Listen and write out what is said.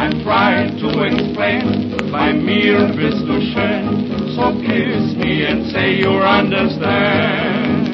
I'm trying to explain by mere schön. So kiss me and say you understand.